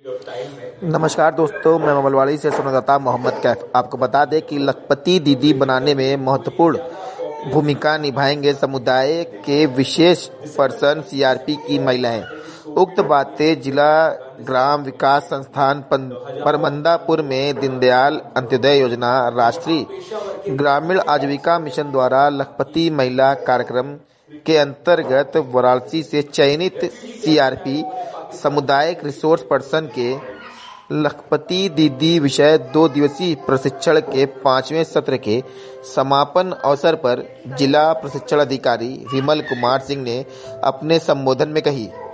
नमस्कार दोस्तों, मैं ममलवाड़ी से संवाददाता मोहम्मद कैफ। आपको बता दें कि लखपति दीदी बनाने में महत्वपूर्ण भूमिका निभाएंगे समुदाय के विशेष पर्सन सीआरपी की महिलाएं। उक्त बातें जिला ग्राम विकास संस्थान परमंदापुर में दीनदयाल अंत्योदय योजना राष्ट्रीय ग्रामीण आजीविका मिशन द्वारा लखपति महिला कार्यक्रम के अंतर्गत वाराणसी से चयनित सीआरपी सामुदायिक रिसोर्स पर्सन के लखपति दीदी विषय 2 दिवसीय प्रशिक्षण के 5वें सत्र के समापन अवसर पर जिला प्रशिक्षण अधिकारी विमल कुमार सिंह ने अपने संबोधन में कही।